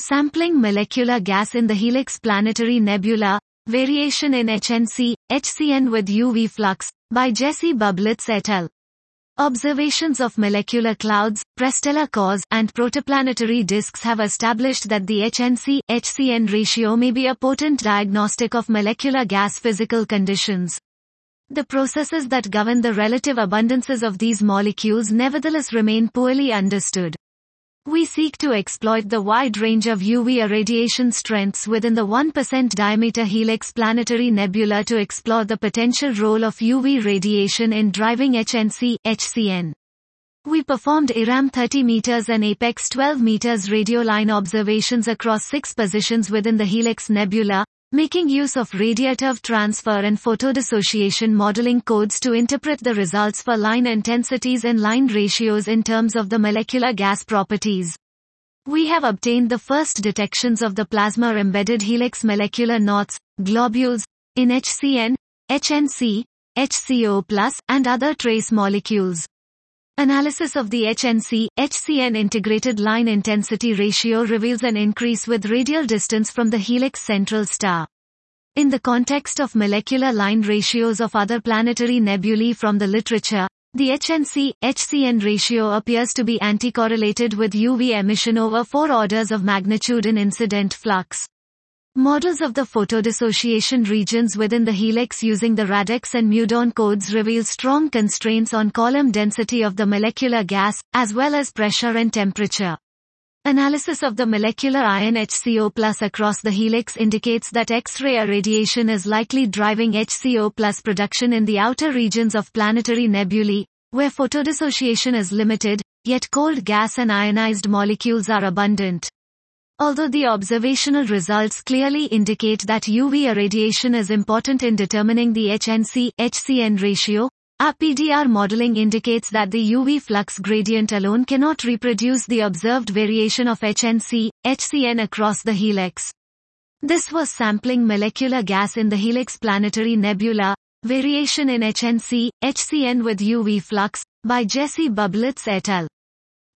Sampling molecular gas in the Helix Planetary Nebula, Variation in HNC, HCN with UV Flux, by Jesse Bublitz et al. Observations of molecular clouds, prestellar cores, and protoplanetary disks have established that the HNC-HCN ratio may be a potent diagnostic of molecular gas physical conditions. The processes that govern the relative abundances of these molecules nevertheless remain poorly understood. We seek to exploit the wide range of UV irradiation strengths within the 1% diameter Helix Planetary Nebula to explore the potential role of UV radiation in driving HNC-HCN. We performed IRAM 30 meters and APEX 12 meters radioline observations across 6 positions within the Helix Nebula, making use of radiative transfer and photodissociation modeling codes to interpret the results for line intensities and line ratios in terms of the molecular gas properties. We have obtained the first detections of the plasma-embedded helix molecular knots, globules, in HCN, HNC, HCO+, and other trace molecules. Analysis of the HNC-HCN integrated line intensity ratio reveals an increase with radial distance from the helix central star. In the context of molecular line ratios of other planetary nebulae from the literature, the HNC-HCN ratio appears to be anticorrelated with UV emission over 4 orders of magnitude in incident flux. Models of the photodissociation regions within the helix using the Radix and Meudon codes reveal strong constraints on column density of the molecular gas, as well as pressure and temperature. Analysis of the molecular ion HCO+ across the helix indicates that X-ray irradiation is likely driving HCO+ production in the outer regions of planetary nebulae, where photodissociation is limited, yet cold gas and ionized molecules are abundant. Although the observational results clearly indicate that UV irradiation is important in determining the HNC-HCN ratio, our PDR modeling indicates that the UV flux gradient alone cannot reproduce the observed variation of HNC-HCN across the helix. This was Sampling Molecular Gas in the Helix Planetary Nebula, Variation in HNC-HCN with UV Flux, by Jesse Bublitz et al.